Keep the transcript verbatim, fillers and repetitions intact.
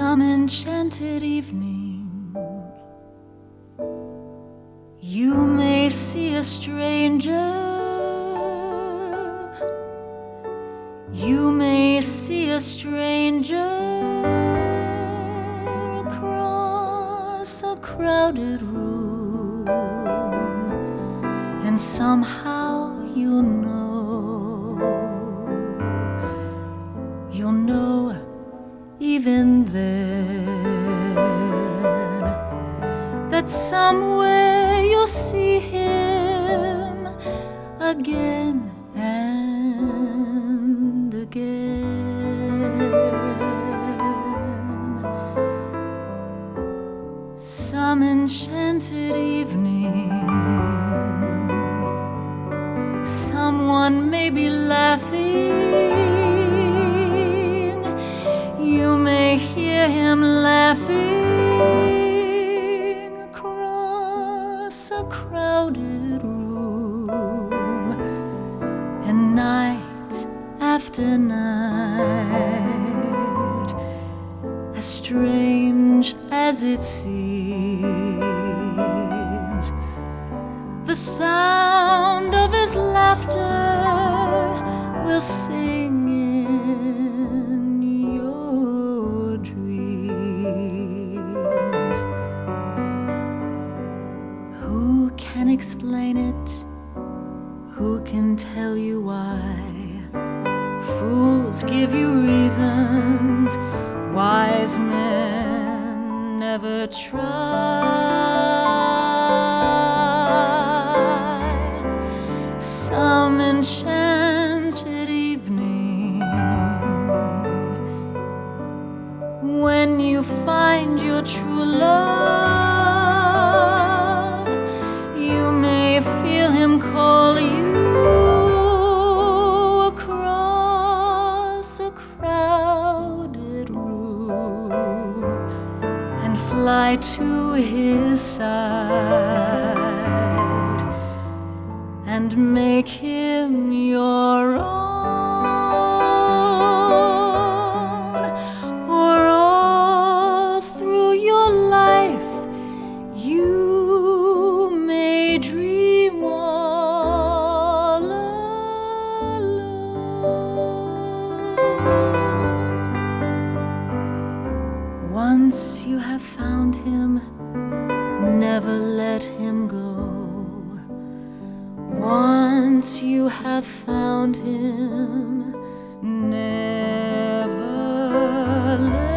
Some enchanted evening, you may see a stranger. You may see a stranger across a crowded room, and somehow you'll know, you'll know even then that somewhere you'll see him again and again. Some enchanted evening, someone may be laughing. You may hear him laughing across a crowded room, and night after night, as strange as it seems, the sound of his laughter will sing in your dreams. Who can explain it? Who can tell you why? Fools give you reasons, wise men never try. Some enchanted evening, when you find your true love, you may feel him call you across a crowded room, and fly to his side and make him your own. Or all through your life you may dream all alone. Once you have found him, never let him go. Once you have found him, never let